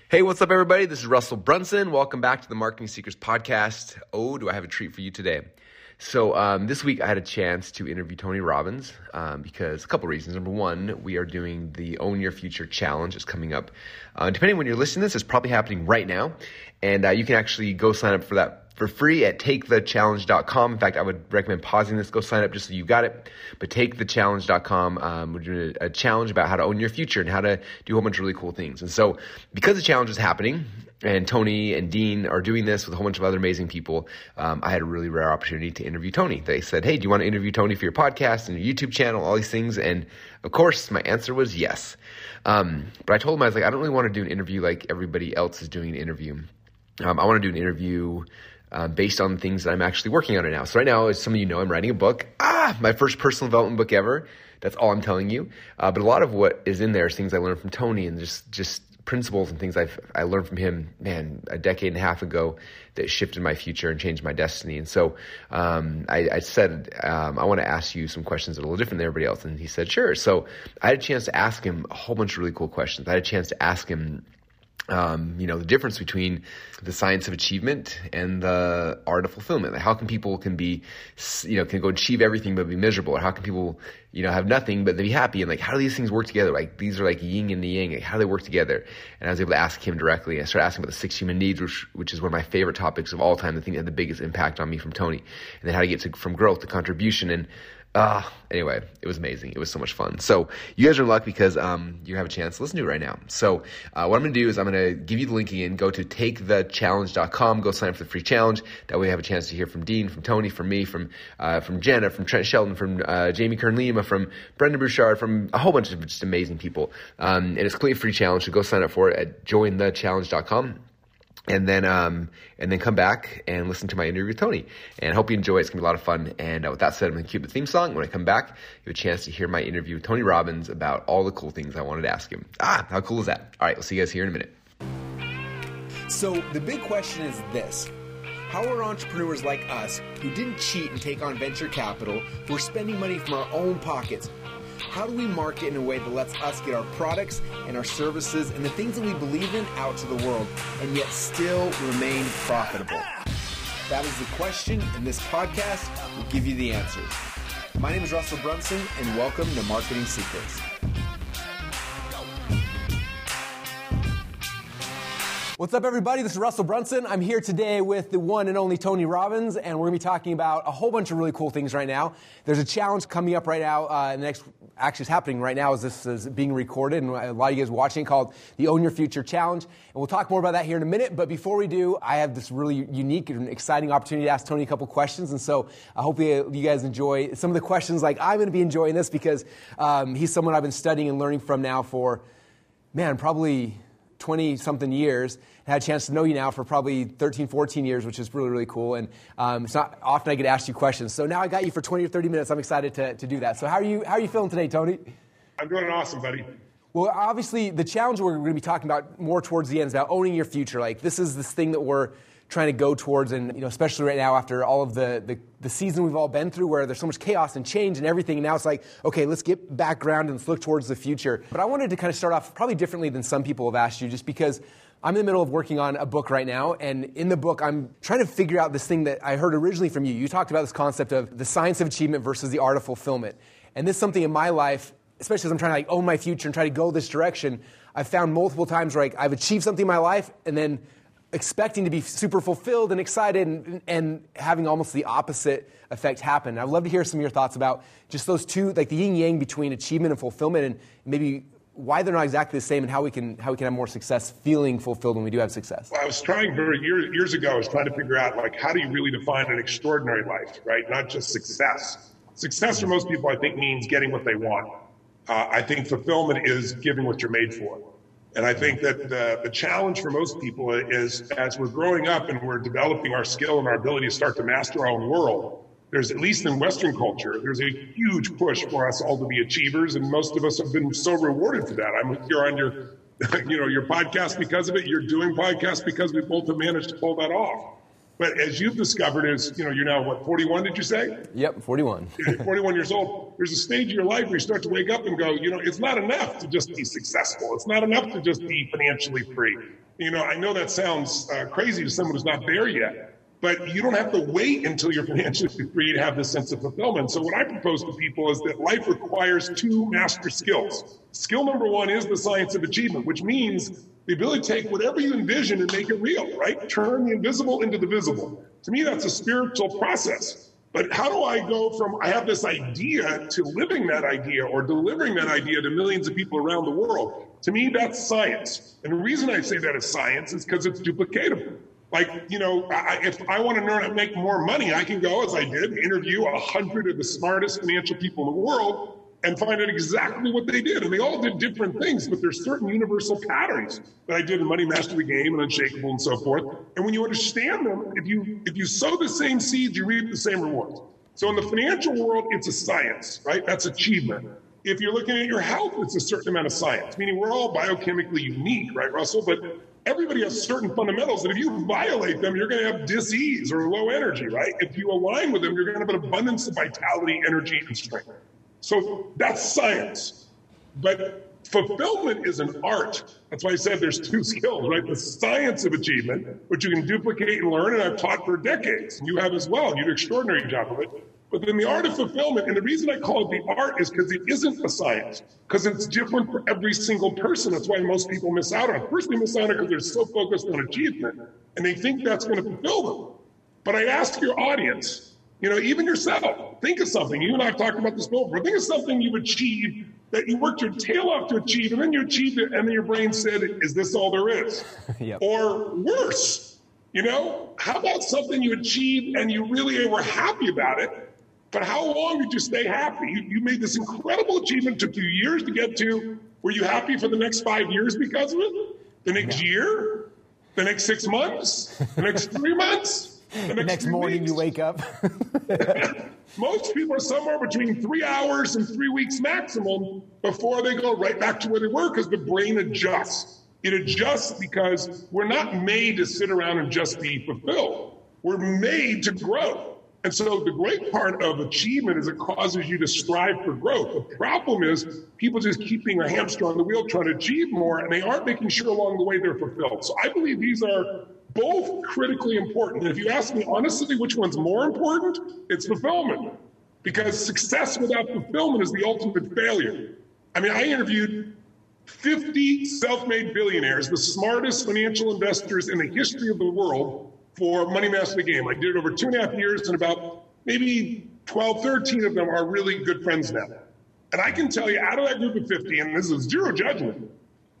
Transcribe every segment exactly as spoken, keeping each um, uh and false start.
Hey, what's up, everybody? This is Russell Brunson. Welcome back to the Marketing Secrets Podcast. Oh, do I have a treat for you today. So um, this week I had a chance to interview Tony Robbins um, because a couple reasons. Number one, we are doing the Own Your Future Challenge. It's coming up. Uh, depending on when you're listening to this, it's probably happening right now. And uh, you can actually go sign up for that for free at take the challenge dot com. In fact, I would recommend pausing this. Go sign up just so you got it. But take the challenge dot com, um, we're doing a, a challenge about how to own your future and how to do a whole bunch of really cool things. And so because the challenge is happening, and Tony and Dean are doing this with a whole bunch of other amazing people, um, I had a really rare opportunity to interview Tony. They said, hey, do you want to interview Tony for your podcast and your YouTube channel, all these things? And of course, my answer was yes. Um, but I told them, I was like, I don't really want to do an interview like everybody else is doing an interview. Um, I want to do an interview Uh, based on things that I'm actually working on right now. So right now, as some of you know, I'm writing a book. Ah, my first personal development book ever. That's all I'm telling you. Uh, but a lot of what is in there is things I learned from Tony and just just principles and things I've I learned from him, man, a decade and a half ago that shifted my future and changed my destiny. And so um, I, I said, um, I want to ask you some questions that are a little different than everybody else. And he said, sure. So I had a chance to ask him a whole bunch of really cool questions. I had a chance to ask him Um, you know, the difference between the science of achievement and the art of fulfillment. Like how can people can be, you know, can go achieve everything but be miserable? Or how can people, you know, have nothing but they be happy? And like, how do these things work together? Like these are like yin and the yang. Like, how do they work together? And I was able to ask him directly. I started asking about the six human needs, which, which is one of my favorite topics of all time. The thing that had the biggest impact on me from Tony. And then how to get to, from growth to contribution. And Uh, anyway, it was amazing. It was so much fun. So you guys are in luck because um, you have a chance to listen to it right now. So uh, what I'm going to do is I'm going to give you the link again. Go to take the challenge dot com. Go sign up for the free challenge. That way you have a chance to hear from Dean, from Tony, from me, from uh, from Jenna, from Trent Shelton, from uh, Jamie Kern-Lima, from Brendan Bouchard, from a whole bunch of just amazing people. Um, and it's a completely free challenge. So go sign up for it at join the challenge dot com. And then, um, and then come back and listen to my interview with Tony. And I hope you enjoy it. It's gonna be a lot of fun. And uh, with that said, I'm gonna cue the theme song. When I come back, you have a chance to hear my interview with Tony Robbins about all the cool things I wanted to ask him. Ah, how cool is that? All right, we'll see you guys here in a minute. So the big question is this. How are entrepreneurs like us who didn't cheat and take on venture capital, who are spending money from our own pockets, how do we market in a way that lets us get our products and our services and the things that we believe in out to the world and yet still remain profitable? That is the question, and this podcast will give you the answers. My name is Russell Brunson, and welcome to Marketing Secrets. What's up, everybody? This is Russell Brunson. I'm here today with the one and only Tony Robbins, and we're going to be talking about a whole bunch of really cool things right now. There's a challenge coming up right now. Uh, the next, actually, it's happening right now as this is being recorded, and a lot of you guys watching, called the Own Your Future Challenge. And we'll talk more about that here in a minute. But before we do, I have this really unique and exciting opportunity to ask Tony a couple questions. And so I hope you, you guys enjoy some of the questions. Like I'm going to be enjoying this because um, he's someone I've been studying and learning from now for, man, probably twenty-something years, and had a chance to know you now for probably thirteen, fourteen years, which is really, really cool. And um, it's not often I get asked you questions. So now I got you for twenty or thirty minutes. I'm excited to, to do that. So how are you how are you feeling today, Tony? I'm doing awesome, buddy. Well, obviously, the challenge we're going to be talking about more towards the end is about owning your future. Like, this is this thing that we're trying to go towards, and you know, especially right now after all of the, the, the season we've all been through where there's so much chaos and change and everything, and now it's like, okay, let's get back ground and let's look towards the future. But I wanted to kind of start off probably differently than some people have asked you, just because I'm in the middle of working on a book right now, and in the book, I'm trying to figure out this thing that I heard originally from you. You talked about this concept of the science of achievement versus the art of fulfillment. And this is something in my life, especially as I'm trying to like own my future and try to go this direction, I've found multiple times where like, I've achieved something in my life, and then expecting to be super fulfilled and excited and, and having almost the opposite effect happen. I'd love to hear some of your thoughts about just those two, like the yin-yang between achievement and fulfillment, and maybe why they're not exactly the same and how we can how we can have more success feeling fulfilled when we do have success. Well, I was trying very years, years ago, I was trying to figure out, like, how do you really define an extraordinary life, right? Not just success. Success for most people, I think, means getting what they want. Uh, I think fulfillment is giving what you're made for. And I think that the, the challenge for most people is, as we're growing up and we're developing our skill and our ability to start to master our own world, there's, at least in Western culture, there's a huge push for us all to be achievers, and most of us have been so rewarded for that. I'm here on your, you know, your podcast because of it. You're doing podcasts because we both have managed to pull that off. But as you've discovered, is, you know, you're now, what, forty-one, did you say? Yep, forty-one. forty-one years old. There's a stage of your life where you start to wake up and go, you know, it's not enough to just be successful. It's not enough to just be financially free. You know, I know that sounds uh, crazy to someone who's not there yet, but you don't have to wait until you're financially free to have this sense of fulfillment. So what I propose to people is that life requires two master skills. Skill number one is the science of achievement, which means the ability to take whatever you envision and make it real, right? Turn the invisible into the visible. To me, that's a spiritual process. But how do I go from I have this idea to living that idea or delivering that idea to millions of people around the world? To me, that's science. And the reason I say that is science is because it's duplicatable. Like, you know, I, if I want to learn how to make more money, I can go, as I did, interview a hundred of the smartest financial people in the world and find out exactly what they did. And they all did different things, but there's certain universal patterns that I did in Money Master the Game and Unshakable and so forth. And when you understand them, if you if you sow the same seeds, you reap the same rewards. So in the financial world, it's a science, right? That's achievement. If you're looking at your health, it's a certain amount of science, meaning we're all biochemically unique, right, Russell? But everybody has certain fundamentals that if you violate them, you're going to have dis-ease or low energy, right? If you align with them, you're going to have an abundance of vitality, energy, and strength. So that's science. But fulfillment is an art. That's why I said there's two skills, right? The science of achievement, which you can duplicate and learn, and I've taught for decades. And you have as well. You do an extraordinary job of it. But then the art of fulfillment, and the reason I call it the art is because it isn't a science, because it's different for every single person. That's why most people miss out on it. First, they miss out on it because they're so focused on achievement, and they think that's going to fulfill them. But I ask your audience, you know, even yourself, think of something. You and I have talked about this before. Think of something you've achieved that you worked your tail off to achieve, and then you achieved it, and then your brain said, is this all there is? Yep. Or worse, you know, how about something you achieved and you really were happy about it, but how long did you stay happy? You, you made this incredible achievement, took you years to get to. Were you happy for the next five years because of it? The next yeah. year? The next six months? The next three months? The next, the next morning weeks? You wake up. Most people are somewhere between three hours and three weeks maximum before they go right back to where they were because the brain adjusts. It adjusts because we're not made to sit around and just be fulfilled. We're made to grow. And so the great part of achievement is it causes you to strive for growth. The problem is people just keeping a hamster on the wheel trying to achieve more, and they aren't making sure along the way they're fulfilled. So I believe these are both critically important. And if you ask me honestly which one's more important, it's fulfillment. Because success without fulfillment is the ultimate failure. I mean, I interviewed fifty self-made billionaires, the smartest financial investors in the history of the world, for Money Master the Game. I did it over two and a half years, and about maybe twelve, thirteen of them are really good friends now. And I can tell you, out of that group of fifty, and this is zero judgment,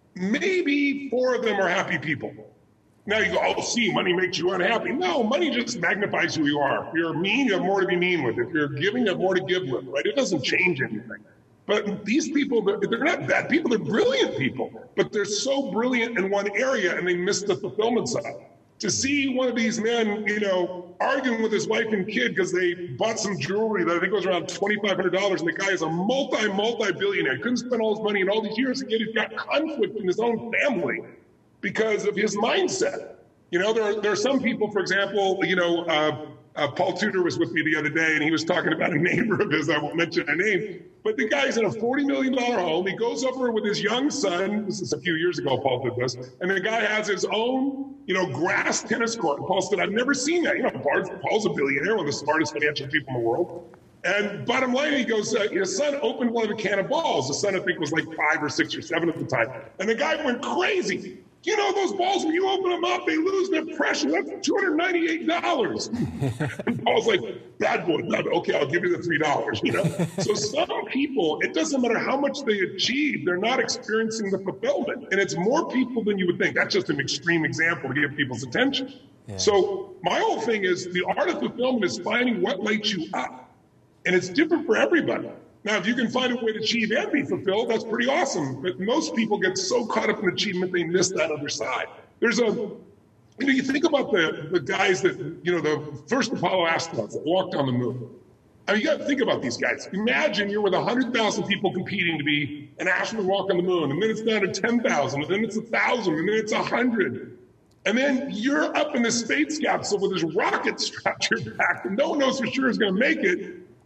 maybe four of them are happy people. Now you go, oh, see, money makes you unhappy. No, money just magnifies who you are. If you're mean, you have more to be mean with. If you're giving, you have more to give with, right? It doesn't change anything. But these people, they're not bad people, they're brilliant people. But they're so brilliant in one area, and they miss the fulfillment side. To see one of these men, you know, arguing with his wife and kid because they bought some jewelry that I think was around twenty-five hundred dollars, and the guy is a multi, multi-billionaire. He couldn't spend all his money in all these years, and yet he's got conflict in his own family because of his mindset. You know, there are, there are some people, for example, you know, uh, uh, Paul Tudor was with me the other day, and he was talking about a neighbor of his. I won't mention a name, but the guy's in a forty million dollars home. He goes over with his young son. This is a few years ago, Paul did this. And the guy has his own, you know, grass tennis court. And Paul said, I've never seen that. You know, Paul's a billionaire, one of the smartest financial people in the world. And bottom line, he goes, uh, his son opened one of the can of balls. The son, I think, was like five or six or seven at the time. And the guy went crazy. You know, those balls, when you open them up, they lose their pressure. That's two hundred ninety-eight dollars. And Paul's like, bad boy. Okay, I'll give you the three dollars, you know? So some people, it doesn't matter how much they achieve, they're not experiencing the fulfillment. And it's more people than you would think. That's just an extreme example to get people's attention. Yeah. So my whole thing is the art of fulfillment is finding what lights you up. And it's different for everybody. Now, if you can find a way to achieve and be fulfilled, that's pretty awesome. But most people get so caught up in achievement, they miss that other side. There's a, you know, you think about the, the guys that, you know, the first Apollo astronauts that walked on the moon. I mean, you got to think about these guys. Imagine you're with one hundred thousand people competing to be an astronaut walk on the moon, and then it's down to ten thousand, and then it's one thousand, and then it's one hundred. And then you're up in the space capsule with this rocket strapped to your back, and no one knows for sure is going to make it.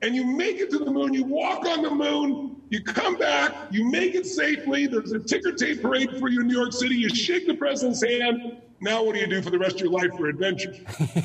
and you make it to the moon, you walk on the moon, you come back, you make it safely, there's a ticker tape parade for you in New York City, you shake the president's hand. Now what do you do for the rest of your life for adventure?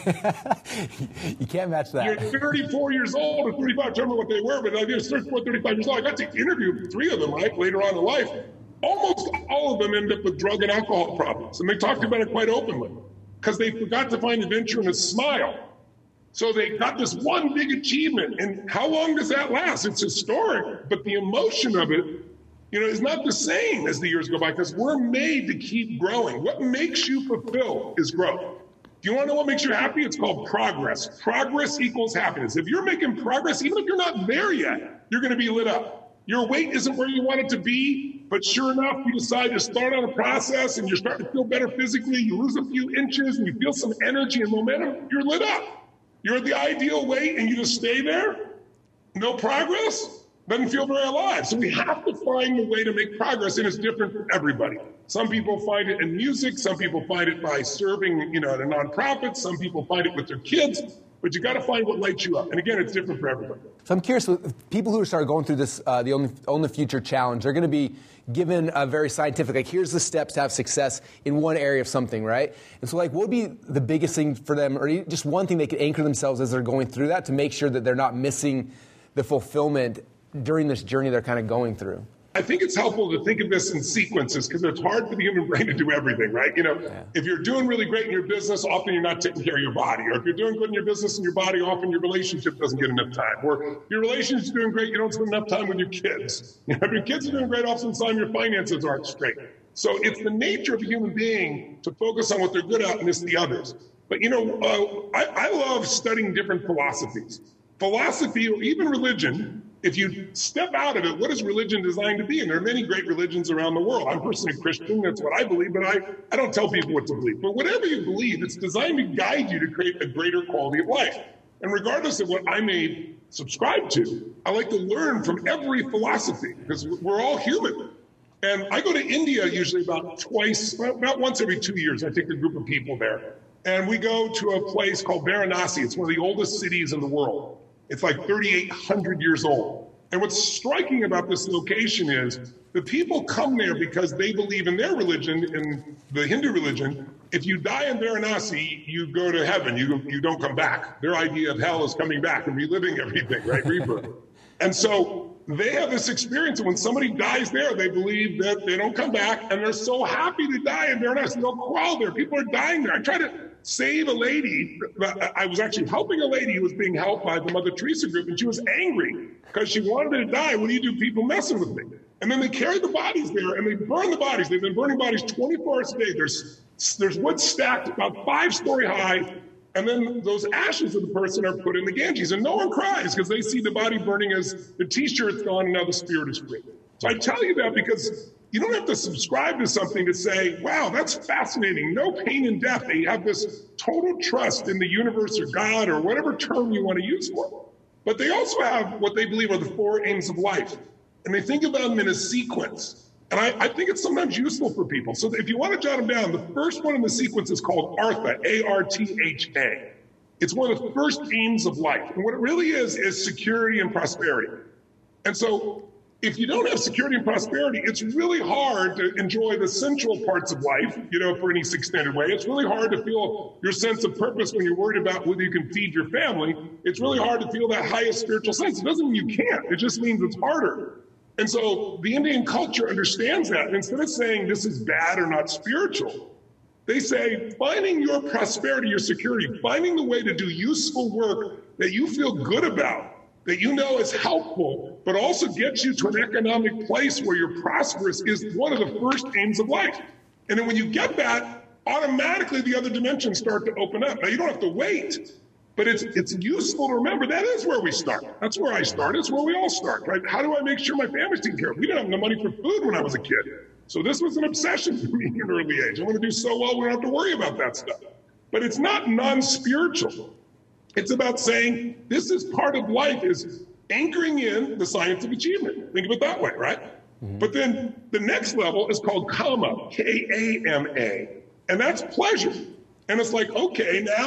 You can't match that. You're thirty-four years old or thirty-five, I don't remember what they were, but I was thirty-four, thirty-five years old. I got to interview three of them, right, later on in life. Almost all of them end up with drug and alcohol problems, and they talked about it quite openly because they forgot to find adventure in a smile. So they got this one big achievement, and how long does that last? It's historic, but the emotion of it, you know, is not the same as the years go by because we're made to keep growing. What makes you fulfilled is growth. Do you want to know what makes you happy? It's called progress. Progress equals happiness. If you're making progress, even if you're not there yet, you're going to be lit up. Your weight isn't where you want it to be, but sure enough, you decide to start on a process and you're starting to feel better physically. You lose a few inches and you feel some energy and momentum. You're lit up. You're at the ideal weight and you just stay there. No progress. Doesn't feel very alive. So we have to find a way to make progress, and it's different for everybody. Some people find it in music. Some people find it by serving, you know, at a nonprofit. Some people find it with their kids. But you got to find what lights you up. And again, it's different for everybody. So I'm curious, with people who start going through this, uh, the Own, Own the Future challenge, they're going to be given a very scientific, like, here's the steps to have success in one area of something, right? And so, like, what would be the biggest thing for them, or just one thing they could anchor themselves as they're going through that to make sure that they're not missing the fulfillment during this journey they're kind of going through? I think it's helpful to think of this in sequences because it's hard for the human brain to do everything, right? You know, yeah. If you're doing really great in your business, often you're not taking care of your body. Or if you're doing good in your business and your body, often your relationship doesn't get enough time. Or your relationship's doing great, you don't spend enough time with your kids. You know, if your kids are doing great, often time your finances aren't straight. So it's the nature of a human being to focus on what they're good at and miss the others. But, you know, uh, I, I love studying different philosophies. Philosophy, or even religion, if you step out of it, what is religion designed to be? And there are many great religions around the world. I'm personally a Christian. That's what I believe. But I, I don't tell people what to believe. But whatever you believe, it's designed to guide you to create a greater quality of life. And regardless of what I may subscribe to, I like to learn from every philosophy because we're all human. And I go to India usually about twice, about once every two years. I take a group of people there. And we go to a place called Varanasi. It's one of the oldest cities in the world. It's like thirty-eight hundred years old. And what's striking about this location is the people come there because they believe in their religion, in the Hindu religion. If you die in Varanasi, you go to heaven. You, you don't come back. Their idea of hell is coming back and reliving everything, right? Rebirth. And so they have this experience. And when somebody dies there, they believe that they don't come back. And they're so happy to die in Varanasi. They'll crawl there. People are dying there. I try to save a lady. I was actually helping a lady who was being helped by the Mother Teresa group, and she was angry because she wanted to die. What do you do, people messing with me? And then they carry the bodies there, and they burn the bodies. They've been burning bodies twenty-four hours a day. There's, there's wood stacked about five-story high, and then those ashes of the person are put in the Ganges, and no one cries because they see the body burning as the T-shirt's gone and now the spirit is free. So I tell you that because you don't have to subscribe to something to say, wow, that's fascinating. No pain and death. They have this total trust in the universe or God or whatever term you want to use for it. But they also have what they believe are the four aims of life. And they think about them in a sequence. And I, I think it's sometimes useful for people. So if you want to jot them down, the first one in the sequence is called Artha, A R T H A. It's one of the first aims of life. And what it really is, is security and prosperity. And so if you don't have security and prosperity, it's really hard to enjoy the central parts of life, you know, for any extended way. It's really hard to feel your sense of purpose when you're worried about whether you can feed your family. It's really hard to feel that highest spiritual sense. It doesn't mean you can't. It just means it's harder. And so the Indian culture understands that. And instead of saying this is bad or not spiritual, they say finding your prosperity, your security, finding the way to do useful work that you feel good about, that you know is helpful, but also gets you to an economic place where you're prosperous is one of the first aims of life. And then when you get that, automatically the other dimensions start to open up. Now, you don't have to wait, but it's it's useful to remember that is where we start. That's where I start. It's where we all start, right? How do I make sure my family's taken care of? We didn't have enough money for food when I was a kid. So this was an obsession for me at an early age. I want to do so well, we don't have to worry about that stuff. But it's not non-spiritual. It's about saying this is part of life, is anchoring in the science of achievement. Think of it that way, right? Mm-hmm. But then the next level is called Kama, K A M A, and that's pleasure. And it's like, okay, now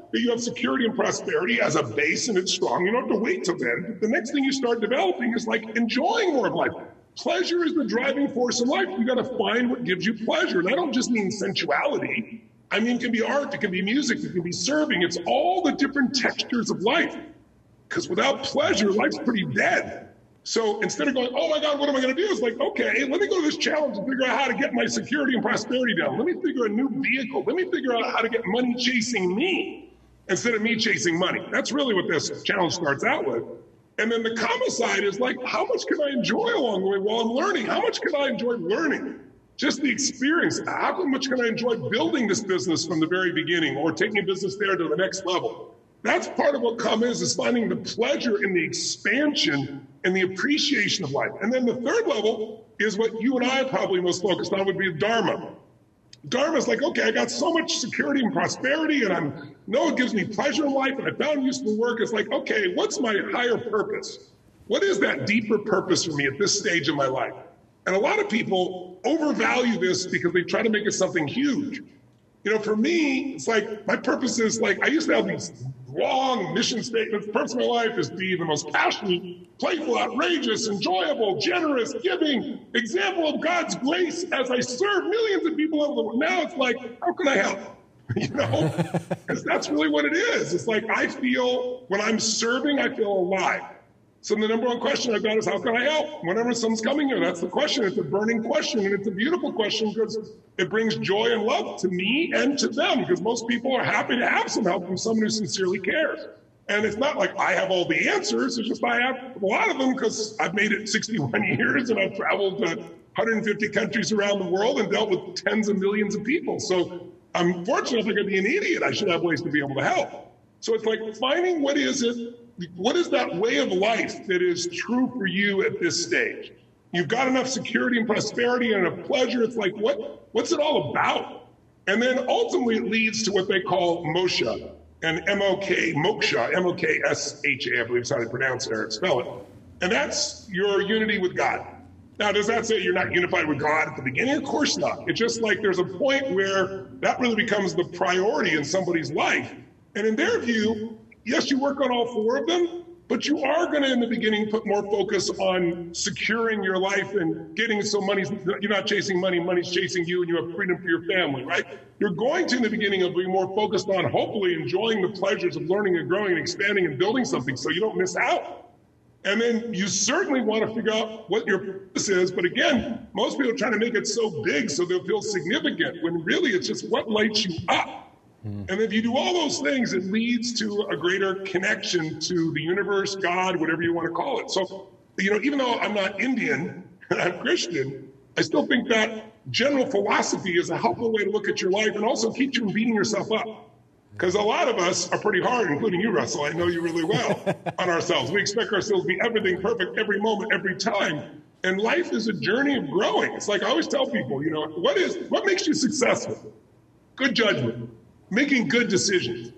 that you have security and prosperity as a base and it's strong. You don't have to wait till then. The next thing you start developing is like enjoying more of life. Pleasure is the driving force in life. You got to find what gives you pleasure. And I don't just mean sensuality. I mean, it can be art, it can be music, it can be serving. It's all the different textures of life. Because without pleasure, life's pretty dead. So instead of going, oh my God, what am I going to do? It's like, okay, let me go to this challenge and figure out how to get my security and prosperity down. Let me figure a new vehicle. Let me figure out how to get money chasing me instead of me chasing money. That's really what this challenge starts out with. And then the comma side is like, how much can I enjoy along the way while I'm learning? How much can I enjoy learning? Just the experience. How much can I enjoy building this business from the very beginning or taking a business there to the next level? That's part of what comma is, is finding the pleasure in the expansion and the appreciation of life. And then the third level is what you and I are probably most focused on would be dharma. Dharma is like, okay, I got so much security and prosperity and I know it gives me pleasure in life and I found useful work. It's like, okay, what's my higher purpose? What is that deeper purpose for me at this stage of my life? And a lot of people overvalue this because they try to make it something huge. You know, for me, it's like my purpose is like, I used to have these long mission statements. The purpose of my life is to be the most passionate, playful, outrageous, enjoyable, generous, giving example of God's grace as I serve millions of people over the world. Now it's like, how can I help? You know, because that's really what it is. It's like I feel when I'm serving, I feel alive. So the number one question I've got is, how can I help? Whenever someone's coming here, that's the question. It's a burning question, and it's a beautiful question because it brings joy and love to me and to them, because most people are happy to have some help from someone who sincerely cares. And it's not like I have all the answers. It's just I have a lot of them because I've made it sixty-one years, and I've traveled to one hundred fifty countries around the world and dealt with tens of millions of people. So I'm fortunate. If I could be an idiot, I should have ways to be able to help. So it's like finding what is it, what is that way of life that is true for you at this stage? You've got enough security and prosperity and enough pleasure. It's like, what, what's it all about? And then ultimately it leads to what they call moksha, and M O K, moksha, M O K S H A, I believe is how they pronounce it or spell it. And that's your unity with God. Now, does that say you're not unified with God at the beginning? Of course not. It's just like there's a point where that really becomes the priority in somebody's life. And in their view, yes, you work on all four of them, but you are going to, in the beginning, put more focus on securing your life and getting so money's, you're not chasing money, money's chasing you, and you have freedom for your family, right? You're going to, in the beginning, of being more focused on hopefully enjoying the pleasures of learning and growing and expanding and building something so you don't miss out. And then you certainly want to figure out what your purpose is. But again, most people are trying to make it so big so they'll feel significant, when really it's just what lights you up. And if you do all those things, it leads to a greater connection to the universe, God, whatever you want to call it. So, you know, even though I'm not Indian and I'm Christian, I still think that general philosophy is a helpful way to look at your life and also keeps you from beating yourself up. Because a lot of us are pretty hard, including you, Russell. I know you really well, on ourselves. We expect ourselves to be everything perfect every moment, every time. And life is a journey of growing. It's like I always tell people, you know, what is what makes you successful? Good judgment. Making good decisions.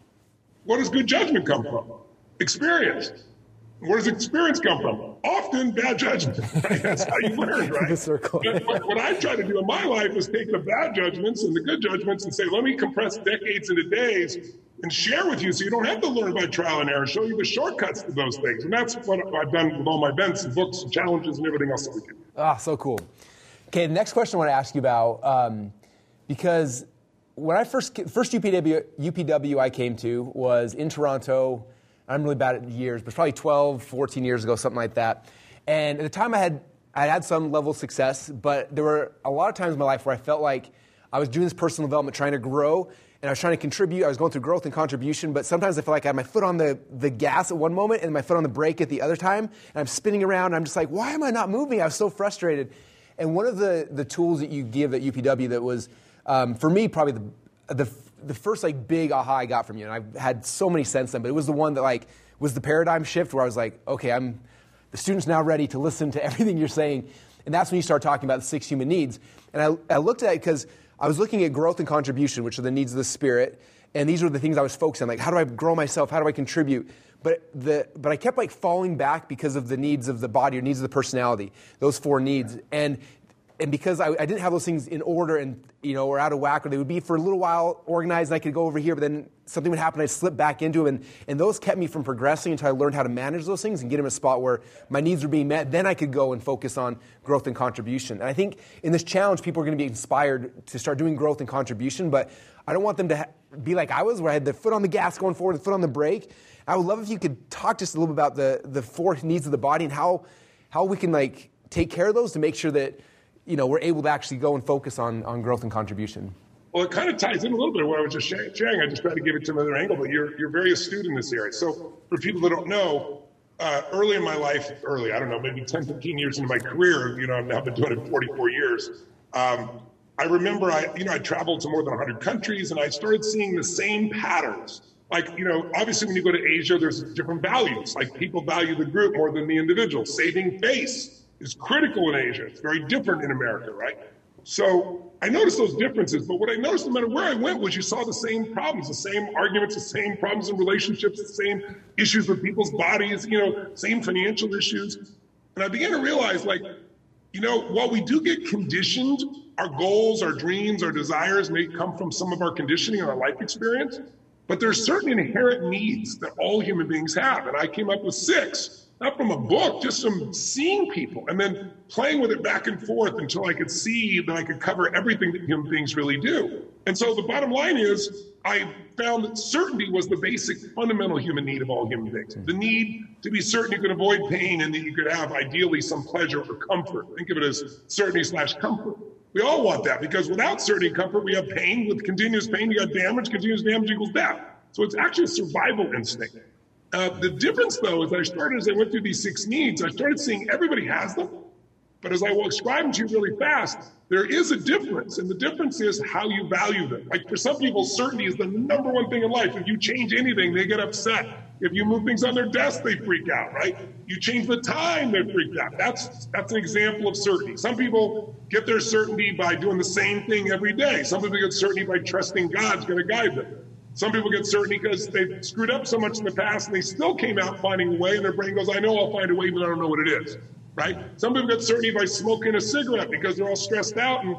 Where does good judgment come from? Experience. Where does experience come from? Often bad judgment. Right? That's how you learn, right? The circle. What, what I try to do in my life is take the bad judgments and the good judgments and say, let me compress decades into days and share with you so you don't have to learn by trial and error, show you the shortcuts to those things. And that's what I've done with all my events and books and challenges and everything else that we do. Ah, so cool. Okay, the next question I want to ask you about, um, because when I first, first U P W, U P W I came to was in Toronto. I'm really bad at years, but probably twelve, fourteen years ago, something like that. And at the time I had, I had some level of success, but there were a lot of times in my life where I felt like I was doing this personal development, trying to grow, and I was trying to contribute. I was going through growth and contribution, but sometimes I felt like I had my foot on the, the gas at one moment and my foot on the brake at the other time, and I'm spinning around, and I'm just like, why am I not moving? I was so frustrated. And one of the, the tools that you give at U P W that was, um, for me, probably the, the the first like big aha I got from you, and I've had so many since then, but it was the one that like was the paradigm shift where I was like, okay, I'm the student's now ready to listen to everything you're saying. And that's when you start talking about the six human needs. And I, I looked at it because I was looking at growth and contribution, which are the needs of the spirit. And these were the things I was focused on, like how do I grow myself? How do I contribute? But the but I kept like falling back because of the needs of the body or needs of the personality, those four needs. And and because I, I didn't have those things in order and, you know, or out of whack, or they would be for a little while organized and I could go over here, but then something would happen, I'd slip back into them. And, and those kept me from progressing until I learned how to manage those things and get them in a spot where my needs were being met. Then I could go and focus on growth and contribution. And I think in this challenge, people are going to be inspired to start doing growth and contribution, but I don't want them to ha- be like I was, where I had the foot on the gas going forward, the foot on the brake. I would love if you could talk just a little bit about the, the four needs of the body and how, how we can like take care of those to make sure that, you know, we're able to actually go and focus on, on growth and contribution. Well, it kind of ties in a little bit of what I was just sharing. I just tried to give it to another angle, but you're you're very astute in this area. So for people that don't know, uh, early in my life, early, I don't know, maybe ten, fifteen years into my career, you know, I've now been doing it forty-four years. Um, I remember, I you know, I traveled to more than one hundred countries, and I started seeing the same patterns. Like, you know, obviously when you go to Asia, there's different values. Like people value the group more than the individual. Saving face is critical in Asia. It's very different in America, right? So I noticed those differences, but what I noticed no matter where I went was you saw the same problems, the same arguments, the same problems in relationships, the same issues with people's bodies, you know, same financial issues. And I began to realize, like, you know, while we do get conditioned, our goals, our dreams, our desires may come from some of our conditioning and our life experience, but there's certain inherent needs that all human beings have. And I came up with six. Not from a book, just from seeing people and then playing with it back and forth until I could see that I could cover everything that human beings really do. And so the bottom line is I found that certainty was the basic fundamental human need of all human beings. The need to be certain you could avoid pain and that you could have ideally some pleasure or comfort. Think of it as certainty slash comfort. We all want that because without certainty and comfort, we have pain. With continuous pain, you got damage. Continuous damage equals death. So it's actually a survival instinct. Uh, the difference, though, is I started, as I went through these six needs, I started seeing everybody has them. But as I will describe them to you really fast, there is a difference. And the difference is how you value them. Like for some people, certainty is the number one thing in life. If you change anything, they get upset. If you move things on their desk, they freak out, right? You change the time, they freak out. That's, that's an example of certainty. Some people get their certainty by doing the same thing every day. Some people get certainty by trusting God's going to guide them. Some people get certainty because they've screwed up so much in the past and they still came out finding a way and their brain goes, I know I'll find a way, but I don't know what it is, right? Some people get certainty by smoking a cigarette because they're all stressed out and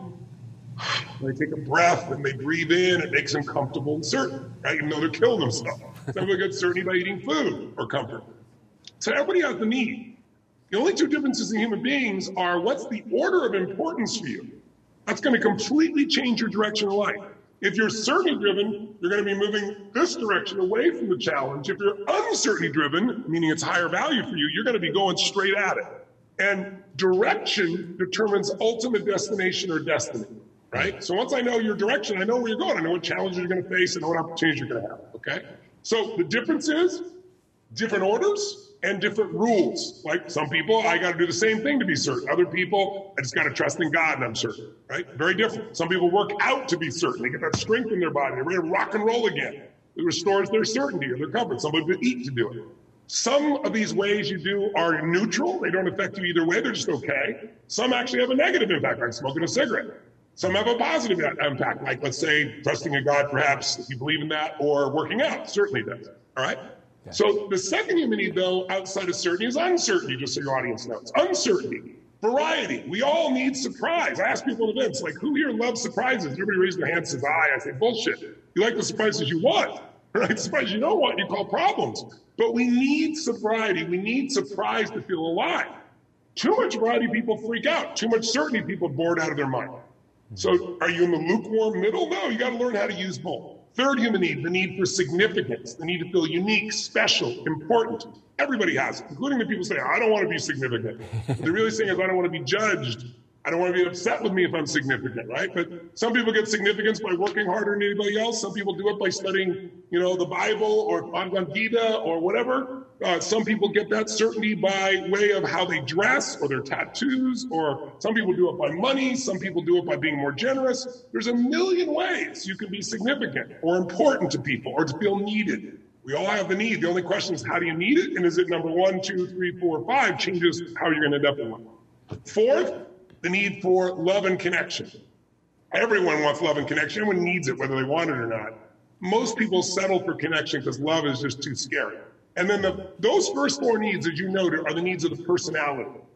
they take a breath and they breathe in. It makes them comfortable and certain, right? Even though they're killing themselves. Some people get certainty by eating food or comfort. So everybody has the need. The only two differences in human beings are what's the order of importance for you. That's going to completely change your direction in life. If you're certainty driven, you're going to be moving this direction away from the challenge. If you're uncertainty driven, meaning it's higher value for you, you're going to be going straight at it. And direction determines ultimate destination or destiny, right? So once I know your direction, I know where you're going. I know what challenges you're going to face and what opportunities you're going to have, okay? So the difference is different orders and different rules. Like some people, I got to do the same thing to be certain. Other people, I just got to trust in God and I'm certain, right? Very different. Some people work out to be certain. They get that strength in their body. They're ready to rock and roll again. It restores their certainty or their comfort. Some people eat to do it. Some of these ways you do are neutral. They don't affect you either way. They're just okay. Some actually have a negative impact, like smoking a cigarette. Some have a positive impact, like let's say trusting in God, perhaps, if you believe in that, or working out. Certainly does. All right? So the second human need, though, outside of certainty is uncertainty, just so your audience knows. Uncertainty, variety. We all need surprise. I ask people at events, like, who here loves surprises? Everybody raises their hand and says, I. I say, bullshit. You like the surprises you want, right? Surprises you don't want, you call problems. But we need sobriety. We need surprise to feel alive. Too much variety, people freak out. Too much certainty, people bored out of their mind. So are you in the lukewarm middle? No, you got to learn how to use both. Third human need, the need for significance, the need to feel unique, special, important. Everybody has it, including the people saying, I don't want to be significant. What they're really saying is, I don't want to be judged. I don't want to be upset with me if I'm significant, right? But some people get significance by working harder than anybody else. Some people do it by studying, you know, the Bible or Bhagavad Gita or whatever. Uh, some people get that certainty by way of how they dress or their tattoos, or some people do it by money. Some people do it by being more generous. There's a million ways you can be significant or important to people or to feel needed. We all have the need. The only question is, how do you need it? And is it number one, two, three, four, five changes how you're going to end up in life. Fourth, the need for love and connection. Everyone wants love and connection. Everyone needs it, whether they want it or not. Most people settle for connection because love is just too scary. And then the, those first four needs, as you noted, are the needs of the personality.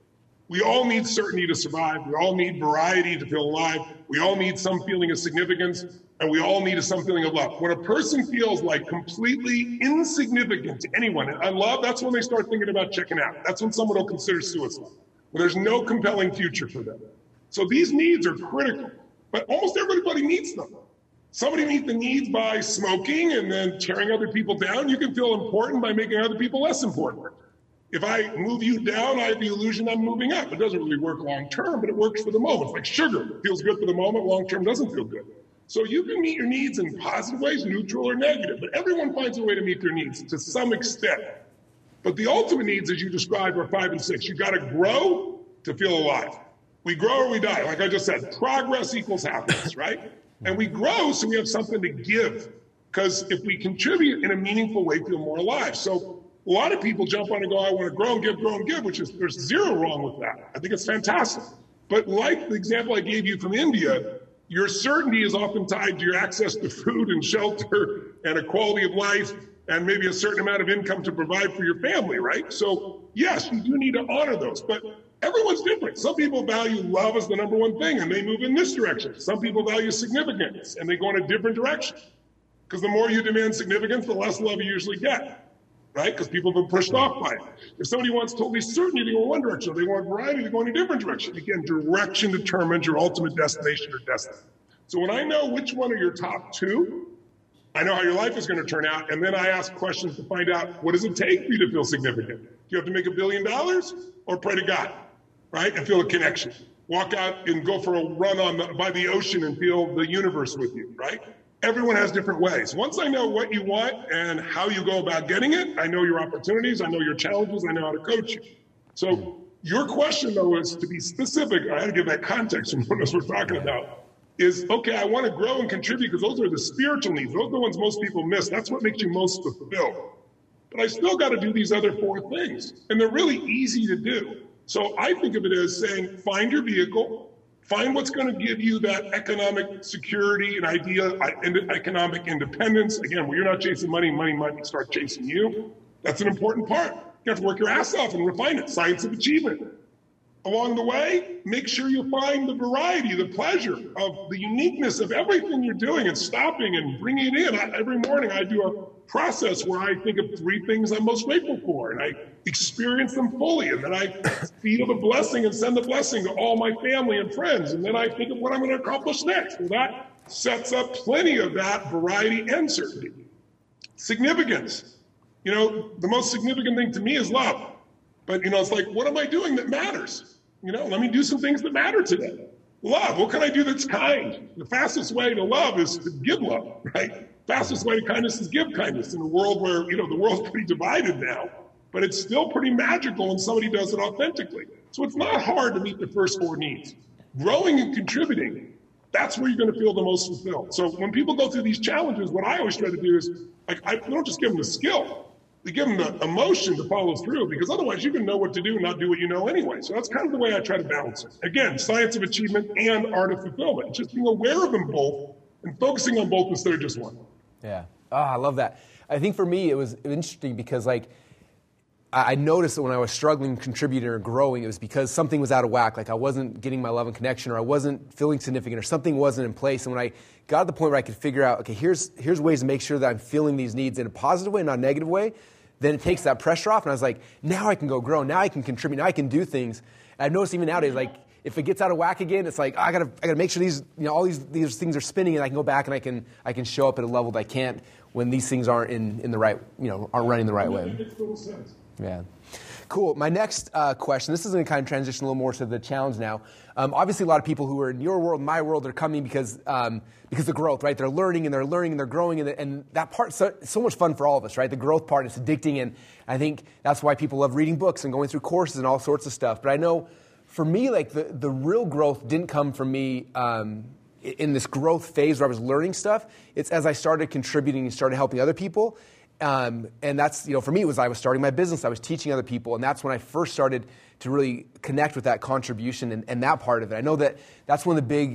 We all need certainty to survive. We all need variety to feel alive. We all need some feeling of significance, and we all need some feeling of love. When a person feels like completely insignificant to anyone and unloved, that's when they start thinking about checking out. That's when someone will consider suicide, when there's no compelling future for them. So these needs are critical, but almost everybody meets them. Somebody meets the needs by smoking and then tearing other people down. You can feel important by making other people less important. If I move you down, I have the illusion I'm moving up. It doesn't really work long term, but it works for the moment. It's like sugar. It feels good for the moment, long term doesn't feel good. So you can meet your needs in positive ways, neutral or negative, but everyone finds a way to meet their needs to some extent. But the ultimate needs, as you described, are five and six. You got to grow to feel alive. We grow or we die. Like I just said, progress equals happiness, right? And we grow so we have something to give. Because if we contribute in a meaningful way, we feel more alive. So a lot of people jump on and go, I want to grow and give, grow and give, which is, there's zero wrong with that. I think it's fantastic. But like the example I gave you from India, your certainty is often tied to your access to food and shelter and a quality of life and maybe a certain amount of income to provide for your family, right? So yes, you do need to honor those, but everyone's different. Some people value love as the number one thing and they move in this direction. Some people value significance and they go in a different direction. Because the more you demand significance, the less love you usually get. Right? Because people have been pushed off by it. If somebody wants totally certainty, they go in one direction. If they want variety, they go in a different direction. Again, direction determines your ultimate destination or destiny. So when I know which one are your top two, I know how your life is going to turn out, and then I ask questions to find out, what does it take for you to feel significant? Do you have to make a billion dollars or pray to God, right? And feel a connection. Walk out and go for a run on the, by the ocean and feel the universe with you, right? Everyone has different ways. Once I know what you want and how you go about getting it, I know your opportunities, I know your challenges, I know how to coach you. So your question, though, is to be specific. I had to give that context from what we're talking about. Is, okay, I want to grow and contribute because those are the spiritual needs. Those are the ones most people miss. That's what makes you most fulfilled. But I still got to do these other four things. And they're really easy to do. So I think of it as saying, find your vehicle. Find what's going to give you that economic security and idea, economic independence. Again, where you're not chasing money, money might start chasing you. That's an important part. You have to work your ass off and refine it. Science of achievement. Along the way, make sure you find the variety, the pleasure of the uniqueness of everything you're doing and stopping and bringing it in. I, every morning I do a process where I think of three things I'm most grateful for and I experience them fully. And then I feel the blessing and send the blessing to all my family and friends. And then I think of what I'm going to accomplish next. Well, that sets up plenty of that variety and certainty. Significance. You know, the most significant thing to me is love. But, you know, it's like, what am I doing that matters? You know, let me do some things that matter today. Love. What can I do that's kind? The fastest way to love is to give love, right? Fastest way to kindness is give kindness in a world where, you know, the world's pretty divided now, but it's still pretty magical when somebody does it authentically. So it's not hard to meet the first four needs. Growing and contributing, that's where you're going to feel the most fulfilled. So when people go through these challenges, what I always try to do is, like, I don't just give them the skill. We give them the emotion to follow through, because otherwise you can know what to do and not do what you know anyway. So that's kind of the way I try to balance it. Again, science of achievement and art of fulfillment. Just being aware of them both and focusing on both instead of just one. Yeah. Oh, I love that. I think for me it was interesting because, like, I noticed that when I was struggling, contributing, or growing, it was because something was out of whack. Like I wasn't getting my love and connection, or I wasn't feeling significant, or something wasn't in place. And when I got to the point where I could figure out, okay, here's here's ways to make sure that I'm feeling these needs in a positive way, not a negative way, then it takes that pressure off. And I was like, now I can go grow. Now I can contribute. Now I can do things. And I've noticed even nowadays, like if it gets out of whack again, it's like oh, I gotta I gotta make sure these you know all these these things are spinning, and I can go back and I can I can show up at a level that I can't when these things aren't in, in the right you know aren't running the right way. That makes total sense. Yeah. Cool. My next uh, question, this is going to kind of transition a little more to the challenge now. Um, obviously, a lot of people who are in your world, my world, are coming because um, because of growth, right? They're learning and they're learning and they're growing, and, and that part's so, so much fun for all of us, right? The growth part is addicting, and I think that's why people love reading books and going through courses and all sorts of stuff. But I know for me, like the, the real growth didn't come from me um, in this growth phase where I was learning stuff. It's as I started contributing and started helping other people. Um, and that's, you know, for me, it was I was starting my business, I was teaching other people, and that's when I first started to really connect with that contribution and, and that part of it. I know that that's one of the big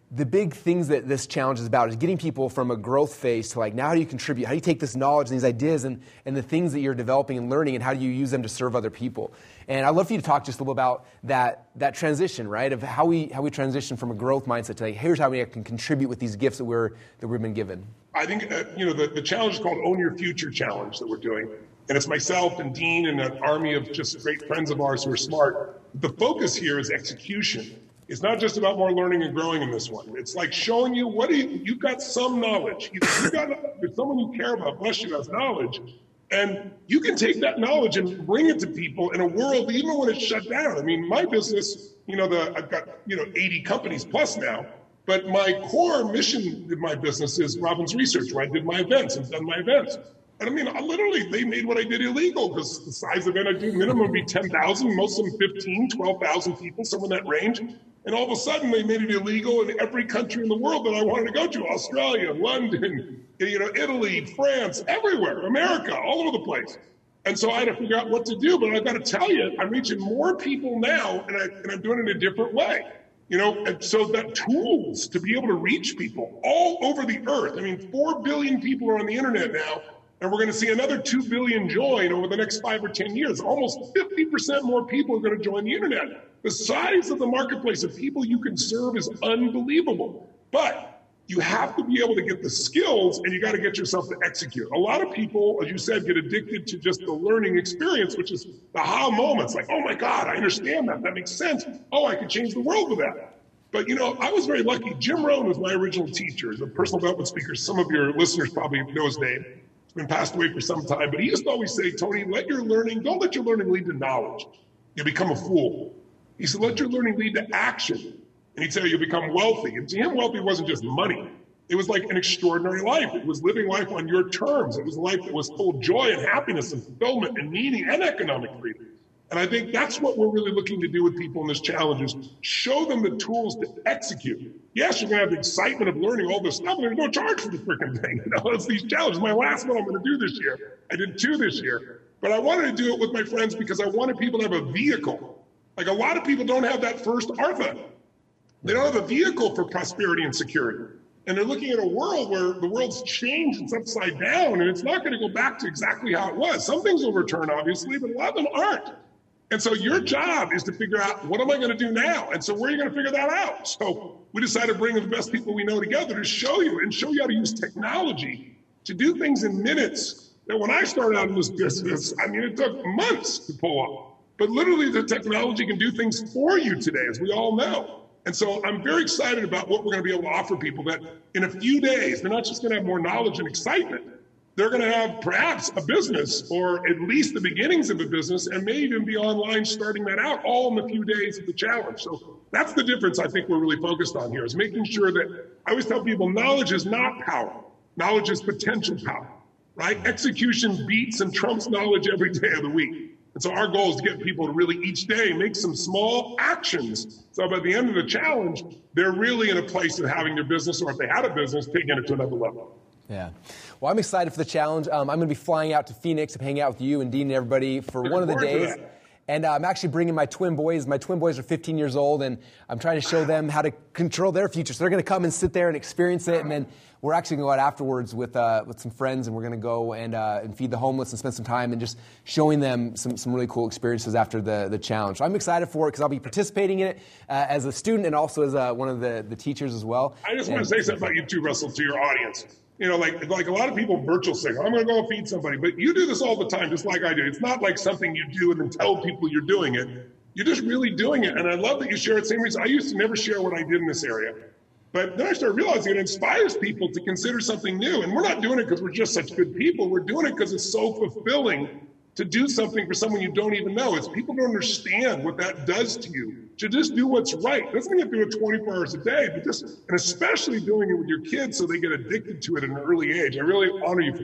the big things that this challenge is about is getting people from a growth phase to like, now how do you contribute? How do you take this knowledge and these ideas and, and the things that you're developing and learning, and how do you use them to serve other people? And I'd love for you to talk just a little about that that transition, right? Of how we how we transition from a growth mindset to like, here's how we can contribute with these gifts that we're that we've been given. I think uh, you know the, the challenge is called Own Your Future Challenge that we're doing. And it's myself and Dean and an army of just great friends of ours who are smart. The focus here is execution. It's not just about more learning and growing in this one. It's like showing you what do you, you've got some knowledge. You've got if someone you care about, bless you, has knowledge. And you can take that knowledge and bring it to people in a world, even when it's shut down. I mean, my business, you know, the, I've got, you know, eighty companies plus now, but my core mission in my business is Robbins Research, where I did my events and done my events. And I mean, I literally, they made what I did illegal because the size event I do minimum would be ten thousand, most of them fifteen, twelve thousand people, somewhere in that range. And all of a sudden they made it illegal in every country in the world that I wanted to go to, Australia, London, you know, Italy, France, everywhere, America, all over the place. And so I had to figure out what to do, but I've got to tell you, I'm reaching more people now and, I, and I'm doing it in a different way. You know, and so that tools to be able to reach people all over the earth. I mean, four billion people are on the internet now. And we're going to see another two billion join over the next five or ten years. Almost fifty percent more people are going to join the internet. The size of the marketplace of people you can serve is unbelievable. But you have to be able to get the skills and you got to get yourself to execute. A lot of people, as you said, get addicted to just the learning experience, which is the aha moments. Like, oh my God, I understand that. That makes sense. Oh, I could change the world with that. But, you know, I was very lucky. Jim Rohn was my original teacher. He's a personal development speaker. Some of your listeners probably know his name. Been passed away for some time, but he used to always say, Tony, let your learning, don't let your learning lead to knowledge. You become a fool. He said, let your learning lead to action. And he'd say, you'll become wealthy. And to him, wealthy wasn't just money. It was like an extraordinary life. It was living life on your terms. It was a life that was full of joy and happiness and fulfillment and meaning and economic freedom. And I think that's what we're really looking to do with people in this challenge is show them the tools to execute. Yes, you're going to have the excitement of learning all this stuff, and there's no charge for the freaking thing. You know, it's these challenges. My last one I'm going to do this year. I did two this year. But I wanted to do it with my friends because I wanted people to have a vehicle. Like a lot of people don't have that first Artha. They don't have a vehicle for prosperity and security. And they're looking at a world where the world's changed, it's upside down, and it's not going to go back to exactly how it was. Some things will return, obviously, but a lot of them aren't. And so your job is to figure out, what am I going to do now? And so where are you going to figure that out? So we decided to bring the best people we know together to show you and show you how to use technology to do things in minutes that when I started out in this business, I mean, it took months to pull off. But literally the technology can do things for you today, as we all know. And so I'm very excited about what we're going to be able to offer people that in a few days, they're not just going to have more knowledge and excitement. They're going to have perhaps a business or at least the beginnings of a business and may even be online starting that out all in a few days of the challenge. So that's the difference I think we're really focused on here is making sure that I always tell people knowledge is not power. Knowledge is potential power, right? Execution beats and trumps knowledge every day of the week. And so our goal is to get people to really each day make some small actions. So by the end of the challenge, they're really in a place of having their business, or if they had a business, taking it to another level. Yeah. Well, I'm excited for the challenge. Um, I'm going to be flying out to Phoenix to hang out with you and Dean and everybody for one of the days. And uh, I'm actually bringing my twin boys. My twin boys are fifteen years old, and I'm trying to show them how to control their future. So they're going to come and sit there and experience it. And then we're actually going to go out afterwards with uh, with some friends, and we're going to go and uh, and feed the homeless and spend some time and just showing them some, some really cool experiences after the, the challenge. So I'm excited for it because I'll be participating in it uh, as a student and also as uh, one of the, the teachers as well. I just and, want to say something about you too, Russell, to your audience. You know, like like a lot of people virtual say, I'm going to go feed somebody. But you do this all the time, just like I do. It's not like something you do and then tell people you're doing it. You're just really doing it. And I love that you share it. Same reason I used to never share what I did in this area. But then I started realizing it inspires people to consider something new. And we're not doing it because we're just such good people. We're doing it because it's so fulfilling to do something for someone you don't even know. It's people don't understand what that does to you. To just do what's right. Doesn't mean you have to do it twenty-four hours a day, but just, and especially doing it with your kids so they get addicted to it at an early age. I really honor you for that.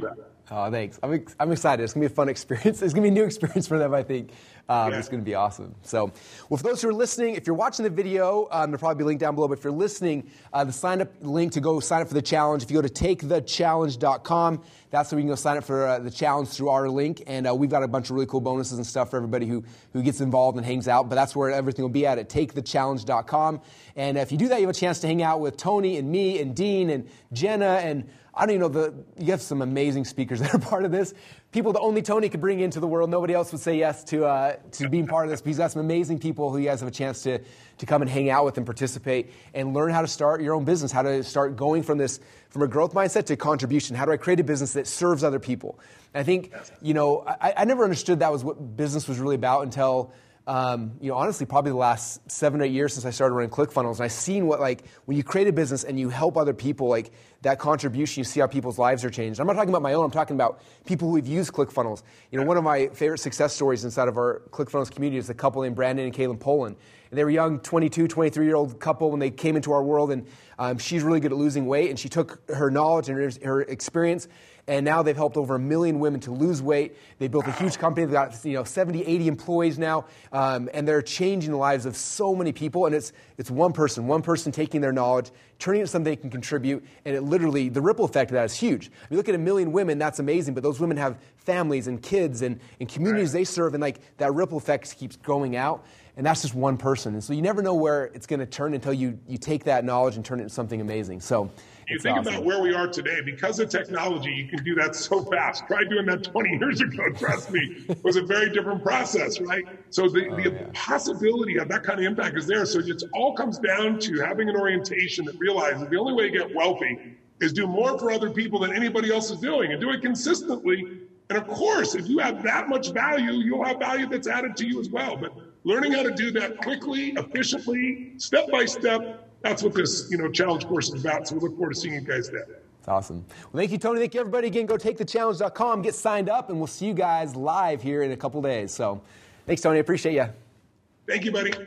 Oh, thanks. I'm, ex- I'm excited. It's going to be a fun experience. It's going to be a new experience for them, I think. Um, yeah. It's going to be awesome. So, well, for those who are listening, if you're watching the video, um, there'll probably be a link down below. But if you're listening, uh, the sign up link to go sign up for the challenge, if you go to take the challenge dot com, that's where you can go sign up for uh, the challenge through our link. And uh, we've got a bunch of really cool bonuses and stuff for everybody who, who gets involved and hangs out. But that's where everything will be at, at take the challenge dot com. And if you do that, you have a chance to hang out with Tony and me and Dean and Jenna and I don't even know, the, you have some amazing speakers that are part of this. People that only Tony could bring into the world. Nobody else would say yes to uh, to being part of this. But he's got some amazing people who you guys have a chance to, to come and hang out with and participate and learn how to start your own business, how to start going from this, from a growth mindset to contribution. How do I create a business that serves other people? And I think, you know, I, I never understood that was what business was really about until Um, you know, honestly, probably the last seven or eight years since I started running ClickFunnels, and I've seen what, like, when you create a business and you help other people, like, that contribution, you see how people's lives are changed. I'm not talking about my own, I'm talking about people who've used ClickFunnels. You know, one of my favorite success stories inside of our ClickFunnels community is a couple named Brandon and Kaylin Poland. And they were a young twenty-two, twenty-three-year-old couple when they came into our world, and um, she's really good at losing weight, and she took her knowledge and her, her experience, and now they've helped over a million women to lose weight. They built a huge company. They've got, you know, seventy, eighty employees now, um, and they're changing the lives of so many people. And it's it's one person, one person taking their knowledge, turning it into something they can contribute, and it literally, the ripple effect of that is huge. If you look at a million women, that's amazing, but those women have families and kids and, and communities they serve, and like that ripple effect keeps going out. And that's just one person. And so you never know where it's going to turn until you, you take that knowledge and turn it into something amazing. So you think awesome. About where we are today. Because of technology, you can do that so fast. Try doing that twenty years ago, trust me. It was a very different process, right? So the, oh, the yeah. possibility of that kind of impact is there. So it all comes down to having an orientation that realizes the only way to get wealthy is do more for other people than anybody else is doing, and do it consistently. And of course, if you have that much value, you'll have value that's added to you as well. But learning how to do that quickly, efficiently, step by step, that's what this, you know, challenge course is about. So we look forward to seeing you guys there. That's awesome. Well, thank you, Tony. Thank you, everybody. Again, go take the challenge dot com, get signed up, and we'll see you guys live here in a couple days. So thanks, Tony. I appreciate you. Thank you, buddy.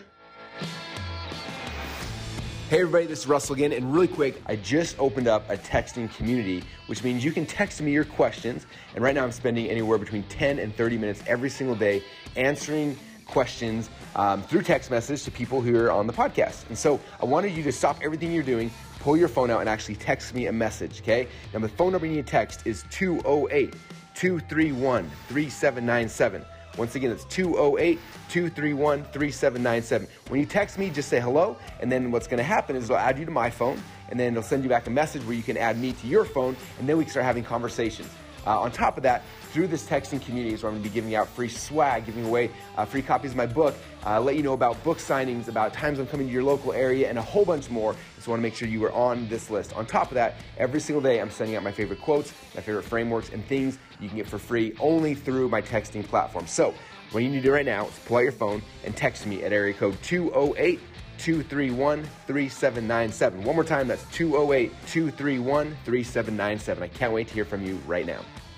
Hey everybody, this is Russell again, and really quick, I just opened up a texting community, which means you can text me your questions, and right now I'm spending anywhere between ten and thirty minutes every single day answering questions um, through text message to people who are on the podcast. And so I wanted you to stop everything you're doing, pull your phone out, and actually text me a message, okay? Now the phone number you need to text is two oh eight, two three one, three seven nine seven. Once again, it's two oh eight, two three one, three seven nine seven. When you text me, just say hello, and then what's going to happen is it'll add you to my phone, and then it'll send you back a message where you can add me to your phone, and then we can start having conversations. Uh, on top of that, through this texting community is where I'm going to be giving out free swag, giving away uh, free copies of my book, uh, let you know about book signings, about times I'm coming to your local area, and a whole bunch more. So I want to make sure you are on this list. On top of that, every single day I'm sending out my favorite quotes, my favorite frameworks, and things you can get for free only through my texting platform. So what you need to do right now is pull out your phone and text me at area code two oh eight, two three one, three seven nine seven. One more time, that's two oh eight, two three one, three seven nine seven. I can't wait to hear from you right now.